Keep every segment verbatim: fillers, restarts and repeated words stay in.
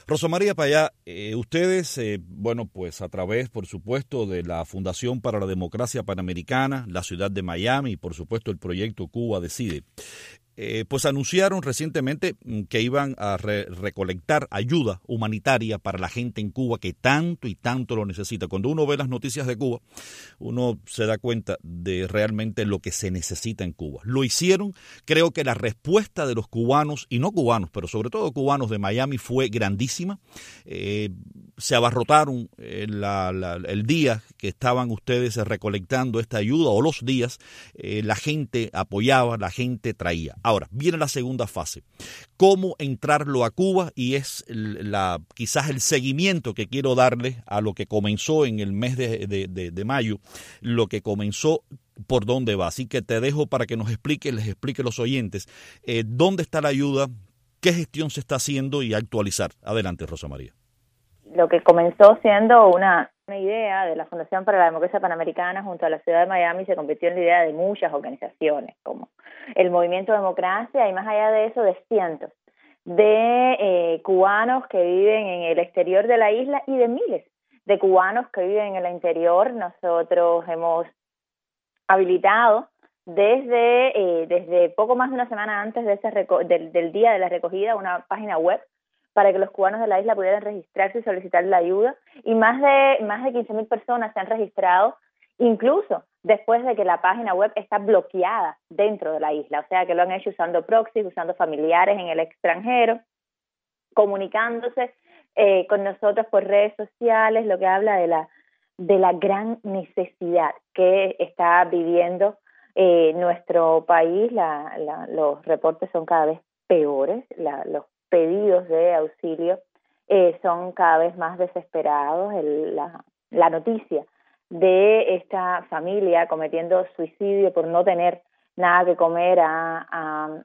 Rosa María Payá, eh, ustedes, eh, bueno, pues a través, por supuesto, de la Fundación para la Democracia Panamericana, la ciudad de Miami y, por supuesto, el proyecto Cuba Decide, Eh, pues anunciaron recientemente que iban a re recolectar ayuda humanitaria para la gente en Cuba que tanto y tanto lo necesita. Cuando uno ve las noticias de Cuba, uno se da cuenta de realmente lo que se necesita en Cuba. Lo hicieron, creo que la respuesta de los cubanos, y no cubanos, pero sobre todo cubanos de Miami, fue grandísima. Eh, se abarrotaron eh, la, la, el día que estaban ustedes recolectando esta ayuda, o los días, eh, la gente apoyaba, la gente traía. Ahora, viene la segunda fase. ¿Cómo entrarlo a Cuba? Y es la, quizás el seguimiento que quiero darle a lo que comenzó en el mes de, de, de, de mayo, lo que comenzó, por dónde va. Así que te dejo para que nos explique, les explique a los oyentes, eh, dónde está la ayuda, qué gestión se está haciendo y actualizar. Adelante, Rosa María. Lo que comenzó siendo una, una idea de la Fundación para la Democracia Panamericana junto a la ciudad de Miami se convirtió en la idea de muchas organizaciones, como el Movimiento Democracia, y más allá de eso, de cientos de eh, cubanos que viven en el exterior de la isla y de miles de cubanos que viven en el interior. Nosotros hemos habilitado desde eh, desde poco más de una semana antes de ese del, del día de la recogida una página web para que los cubanos de la isla pudieran registrarse y solicitar la ayuda, y más de más de quince mil personas se han registrado, incluso después de que la página web está bloqueada dentro de la isla, o sea que lo han hecho usando proxies, usando familiares en el extranjero, comunicándose eh, con nosotros por redes sociales, lo que habla de la de la gran necesidad que está viviendo eh, nuestro país. La, la, los reportes son cada vez peores, la, los pedidos de auxilio eh, son cada vez más desesperados. El, la, la noticia de esta familia cometiendo suicidio por no tener nada que comer ha, ha,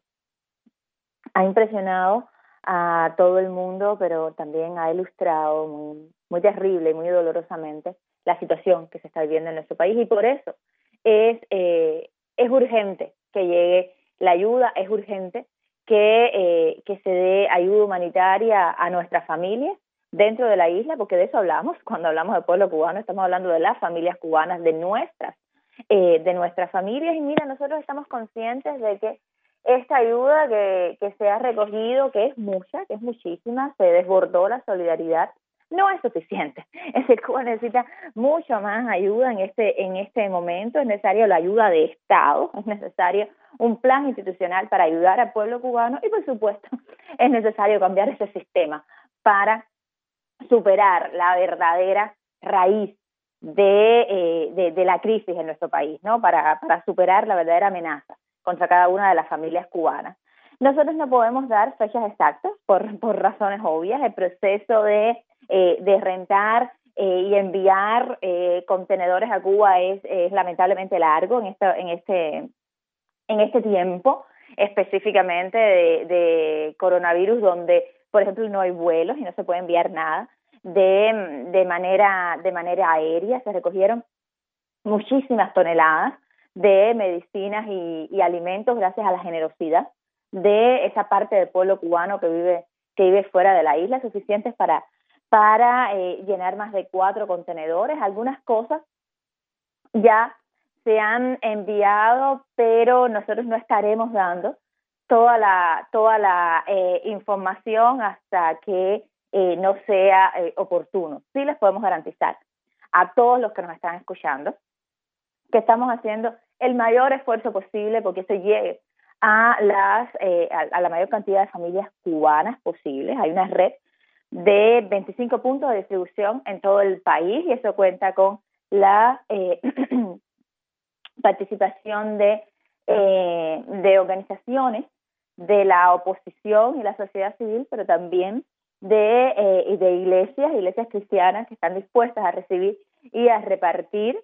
ha impresionado a todo el mundo, pero también ha ilustrado muy, muy terrible y muy dolorosamente la situación que se está viviendo en nuestro país, y por eso es, eh, es urgente que llegue la ayuda, es urgente que, eh, que se dé ayuda humanitaria a nuestras familias dentro de la isla, porque de eso hablamos. Cuando hablamos del pueblo cubano, estamos hablando de las familias cubanas, de nuestras, eh, de nuestras familias. Y mira, nosotros estamos conscientes de que esta ayuda que, que se ha recogido, que es mucha, que es muchísima, se desbordó la solidaridad, no es suficiente. Es decir, Cuba necesita mucho más ayuda en este, en este momento. Es necesario la ayuda de Estado, es necesario un plan institucional para ayudar al pueblo cubano, y por supuesto es necesario cambiar ese sistema para superar la verdadera raíz de, eh, de, de la crisis en nuestro país, ¿no? Para, para superar la verdadera amenaza contra cada una de las familias cubanas. Nosotros no podemos dar fechas exactas por, por razones obvias. El proceso de, eh, de rentar eh, y enviar eh, contenedores a Cuba es, es lamentablemente largo en, esta, en, este, en este tiempo, específicamente de, de coronavirus, donde, por ejemplo, no hay vuelos y no se puede enviar nada de, de, manera, de manera aérea. Se recogieron muchísimas toneladas de medicinas y, y alimentos gracias a la generosidad de esa parte del pueblo cubano que vive que vive fuera de la isla, suficientes para para eh, llenar más de cuatro contenedores. Algunas cosas ya se han enviado, pero nosotros no estaremos dando toda la toda la eh, información hasta que eh, no sea eh, oportuno. Sí les podemos garantizar a todos los que nos están escuchando que estamos haciendo el mayor esfuerzo posible porque se llegue a las eh, a, a la mayor cantidad de familias cubanas posibles. Hay una red de veinticinco puntos de distribución en todo el país, y eso cuenta con la eh, participación de, eh, de organizaciones de la oposición y la sociedad civil, pero también de, eh, de iglesias, iglesias cristianas que están dispuestas a recibir y a repartir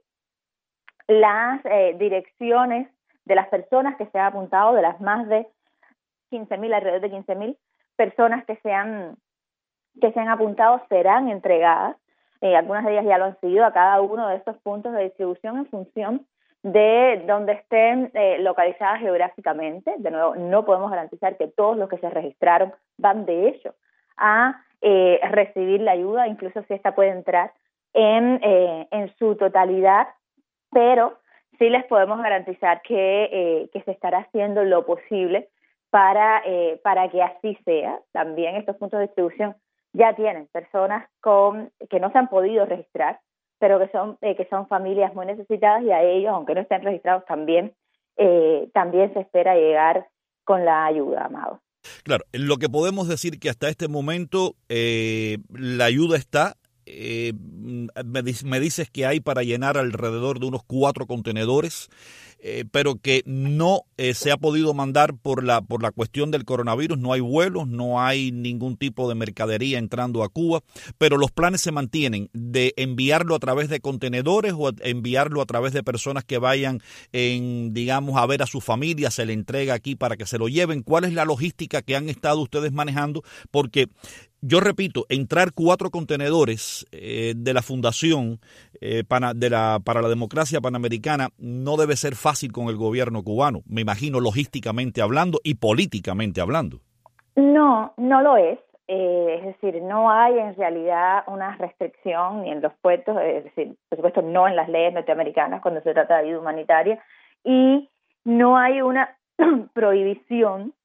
las eh, direcciones de las personas que se han apuntado, de las más de quince mil, alrededor de quince mil personas que se han que se han apuntado, serán entregadas. Eh, algunas de ellas ya lo han sido, a cada uno de estos puntos de distribución en función de donde estén eh, localizadas geográficamente. De nuevo, no podemos garantizar que todos los que se registraron van de hecho a eh, recibir la ayuda, incluso si esta puede entrar en, eh, en su totalidad, pero sí les podemos garantizar que, eh, que se estará haciendo lo posible para, eh, para que así sea. También estos puntos de distribución ya tienen personas con que no se han podido registrar, pero que son eh, que son familias muy necesitadas, y a ellos, aunque no estén registrados, también eh, también se espera llegar con la ayuda, Amado. Claro, lo que podemos decir que hasta este momento eh, la ayuda está. Eh, me, me dices que hay para llenar alrededor de unos cuatro contenedores, eh, pero que no eh, se ha podido mandar por la por la cuestión del coronavirus. No hay vuelos, no hay ningún tipo de mercadería entrando a Cuba, pero los planes se mantienen de enviarlo a través de contenedores o enviarlo a través de personas que vayan, en, digamos, a ver a su familia, se le entrega aquí para que se lo lleven. ¿Cuál es la logística que han estado ustedes manejando? Porque yo repito, entrar cuatro contenedores eh, de la Fundación eh, para, de la, para la Democracia Panamericana no debe ser fácil con el gobierno cubano, me imagino, logísticamente hablando y políticamente hablando. No, no lo es. Eh, es decir, no hay en realidad una restricción ni en los puertos, es decir, por supuesto no en las leyes norteamericanas cuando se trata de ayuda humanitaria, y no hay una prohibición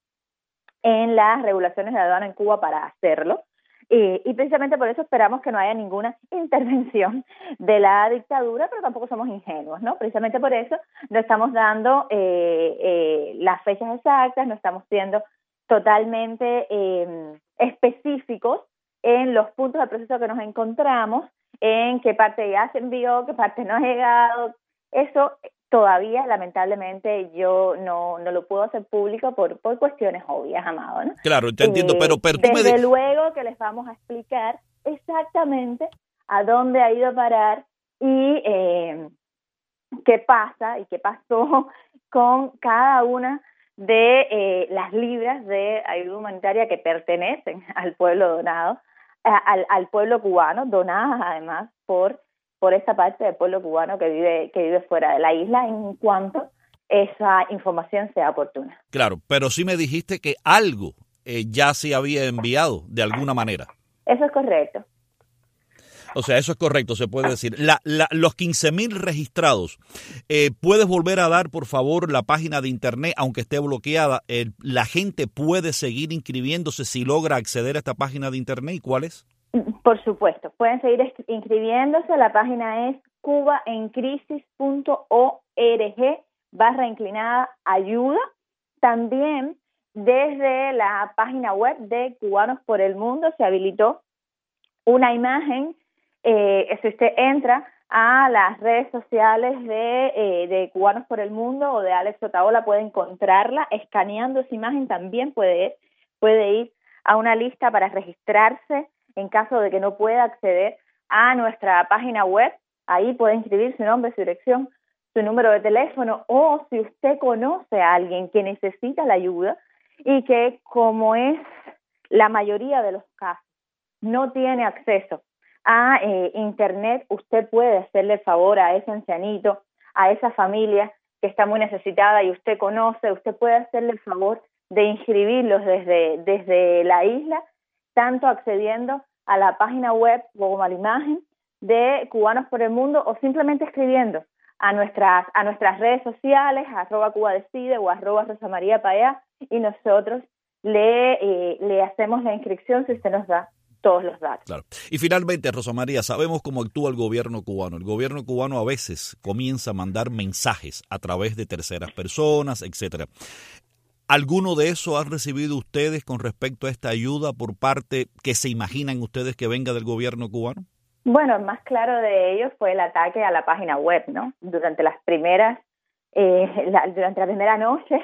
en las regulaciones de aduana en Cuba para hacerlo. Eh, y precisamente por eso esperamos que no haya ninguna intervención de la dictadura, pero tampoco somos ingenuos, ¿no? Precisamente por eso no estamos dando eh, eh, las fechas exactas, no estamos siendo totalmente eh, específicos en los puntos del proceso que nos encontramos, en qué parte ya se envió, qué parte no ha llegado. Eso todavía, lamentablemente, yo no, no lo puedo hacer público por, por cuestiones obvias, Amado, ¿no? Claro, te entiendo, eh, pero, pero tú desde me... luego que les vamos a explicar exactamente a dónde ha ido a parar y eh, qué pasa y qué pasó con cada una de eh, las libras de ayuda humanitaria que pertenecen al pueblo donado, a, al, al pueblo cubano, donadas además por por esa parte del pueblo cubano que vive que vive fuera de la isla, en cuanto esa información sea oportuna. Claro, pero sí me dijiste que algo eh, ya se había enviado de alguna manera. Eso es correcto. O sea, eso es correcto, se puede decir. La, la, los quince mil registrados, eh, ¿puedes volver a dar, por favor, la página de internet, aunque esté bloqueada? Eh, ¿La gente puede seguir inscribiéndose si logra acceder a esta página de internet? ¿Y cuál es? Por supuesto, pueden seguir inscribiéndose. La página es cubaencrisis punto org barra inclinada ayuda. También desde la página web de Cubanos por el Mundo se habilitó una imagen. Eh, si usted entra a las redes sociales de, eh, de Cubanos por el Mundo o de Alex Otaola, puede encontrarla. Escaneando esa imagen también puede, puede ir a una lista para registrarse en caso de que no pueda acceder a nuestra página web. Ahí puede inscribir su nombre, su dirección, su número de teléfono, o si usted conoce a alguien que necesita la ayuda y que, como es la mayoría de los casos, no tiene acceso a eh, internet, usted puede hacerle el favor a ese ancianito, a esa familia que está muy necesitada y usted conoce, usted puede hacerle el favor de inscribirlos desde, desde la isla, tanto accediendo a la página web como a la imagen de Cubanos por el Mundo, o simplemente escribiendo a nuestras a nuestras redes sociales, arroba Cuba Decide o arroba Rosa María Payá, y nosotros le, eh, le hacemos la inscripción si usted nos da todos los datos. Claro. Y finalmente, Rosa María, sabemos cómo actúa el gobierno cubano. El gobierno cubano a veces comienza a mandar mensajes a través de terceras personas, etcétera. ¿Alguno de eso han recibido ustedes con respecto a esta ayuda por parte que se imaginan ustedes que venga del gobierno cubano? Bueno, el más claro de ellos fue el ataque a la página web, ¿no? Durante las primeras, eh, la, durante la primera noche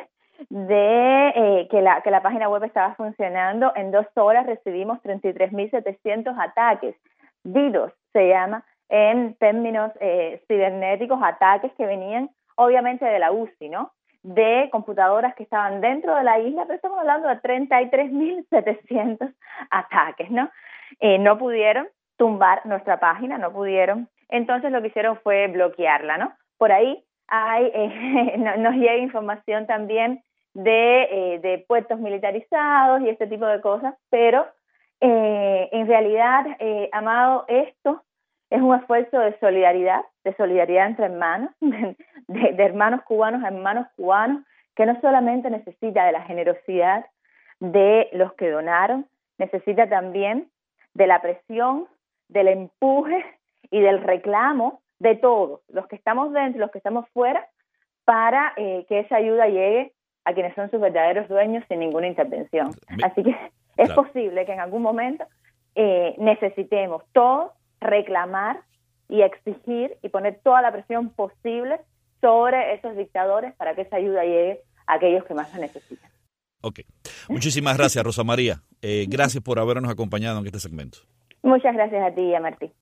de eh, que la que la página web estaba funcionando, en dos horas recibimos treinta y tres mil setecientos ataques. DDoS se llama en términos eh, cibernéticos, ataques que venían obviamente de la U C I, ¿no? De computadoras que estaban dentro de la isla, pero estamos hablando de treinta y tres mil setecientos ataques, ¿no? Eh, no pudieron tumbar nuestra página, no pudieron. Entonces lo que hicieron fue bloquearla, ¿no? Por ahí hay eh, nos llega información también de, eh, de puertos militarizados y este tipo de cosas, pero Eh, en realidad, eh, Amado, esto es un esfuerzo de solidaridad, de solidaridad entre hermanos, de, de hermanos cubanos a hermanos cubanos, que no solamente necesita de la generosidad de los que donaron, necesita también de la presión, del empuje y del reclamo de todos, los que estamos dentro, los que estamos fuera, para eh, que esa ayuda llegue a quienes son sus verdaderos dueños sin ninguna intervención. Así que es claro. posible que en algún momento eh, necesitemos todos reclamar y exigir y poner toda la presión posible sobre esos dictadores para que esa ayuda llegue a aquellos que más la necesitan. Ok. Muchísimas gracias, Rosa María. Eh, gracias por habernos acompañado en este segmento. Muchas gracias a ti y a Martí.